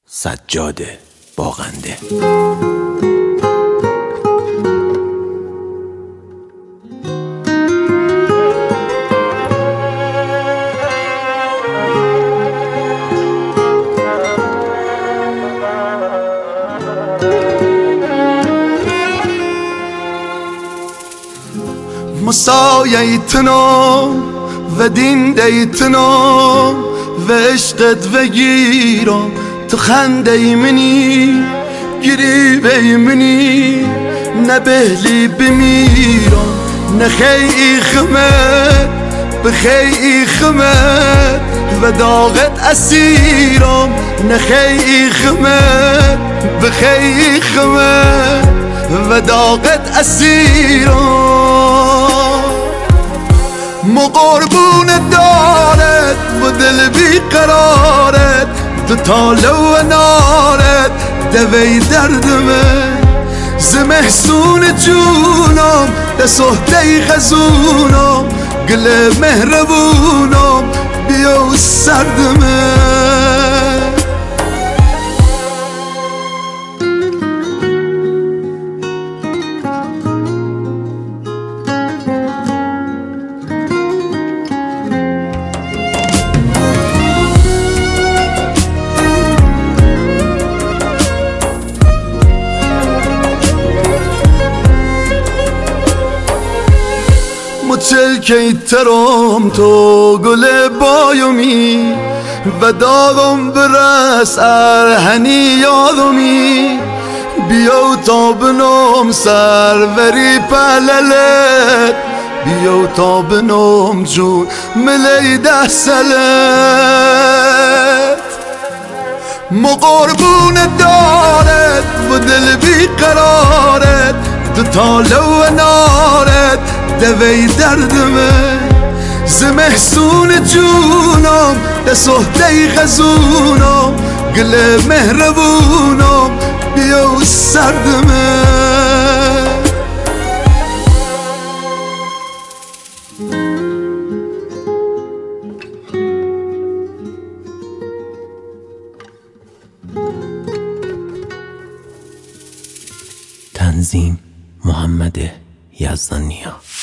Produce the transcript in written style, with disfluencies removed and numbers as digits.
سجاد باغنده. مسایتنا و دین دیتنا و عشقت و گیرم تو خنده منی گریبه منی نبهلی بمیرم نخیی خمت بخیی خمت و داغت اسیرم نخیی خمت بخیی خمت و داغت اسیرم مقربون دارت و دل بی قرارت تو تاله و نارت دوی دردمه زمحسون جونم ده صحده خزونم گل مهربونم بیا سردمه چلکی ترم تو گل بایمی و داغم برس ارهنی یادمی بیاو تا بنام سروری پللت بیاو تا بنام جون ملی ده سلت مقربون دارت و دل بی قرارت تو تاله و نارت دوی دردمه زمحسون جونم ده صحده خزونم گل مهربونم بیا سردمه تنظیم محمد یزدانیا.